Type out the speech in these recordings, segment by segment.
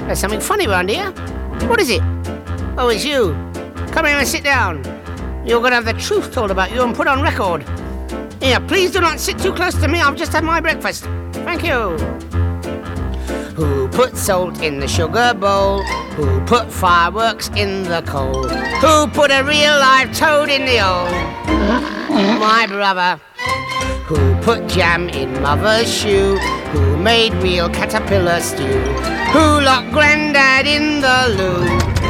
There's something funny around here. What is it? Oh, it's you. Come here and sit down. You're going to have the truth told about you and put on record. Here, please do not sit too close to me. I've just had my breakfast. Thank you. Who put salt in the sugar bowl? Who put fireworks in the coal? Who put a real live toad in the hole? My brother. Who put jam in mother's shoe? Who made real caterpillar stew? Who locked Grandad in the loo?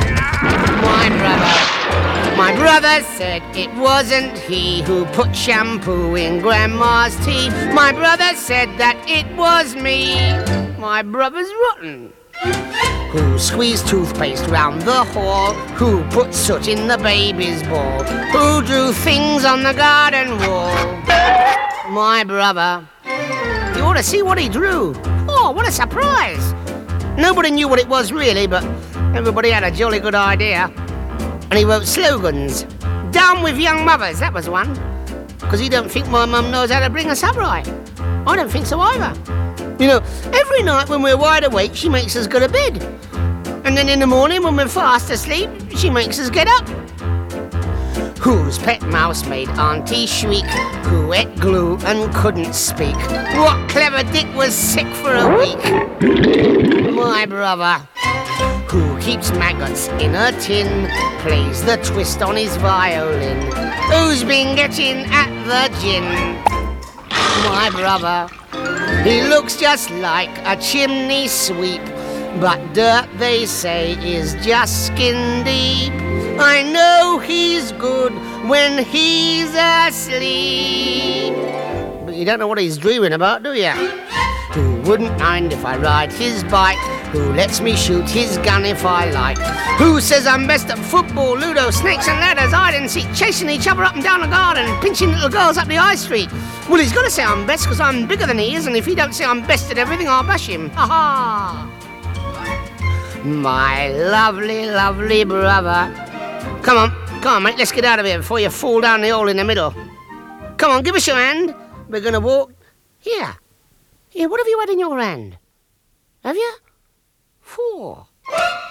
My brother. My brother said it wasn't he who put shampoo in Grandma's tea. My brother said that it was me. My brother's rotten. Who squeezed toothpaste round the hall? Who put soot in the baby's ball? Who drew things on the garden wall? My brother. You ought to see what he drew. Oh, what a surprise. Nobody knew what it was really, but everybody had a jolly good idea. And he wrote slogans. Down with young mothers, that was one. Because he don't think my mum knows how to bring us up right. I don't think so either. You know, every night when we're wide awake, she makes us go to bed. And then in the morning when we're fast asleep, she makes us get up. Whose pet mouse made Auntie shriek? Who ate glue and couldn't speak? What clever dick was sick for a week? My brother. Who keeps maggots in a tin? Plays the twist on his violin? Who's been getting at the gin? My brother. He looks just like a chimney sweep, but dirt, they say, is just skin deep. I know he's good when he's asleep. But you don't know what he's dreaming about, do you? Who wouldn't mind if I ride his bike? Who lets me shoot his gun if I like? Who says I'm best at football, ludo, snakes and ladders, hide and seek, chasing each other up and down the garden, pinching little girls up the high street? Well, he's got to say I'm best because I'm bigger than he is, and if he don't say I'm best at everything, I'll bash him. Ha ha! My lovely, lovely brother. Come on, mate, let's get out of here before you fall down the hole in the middle. Come on, give us your hand. We're going to walk. Here, what have you had in your hand? Have you? 4.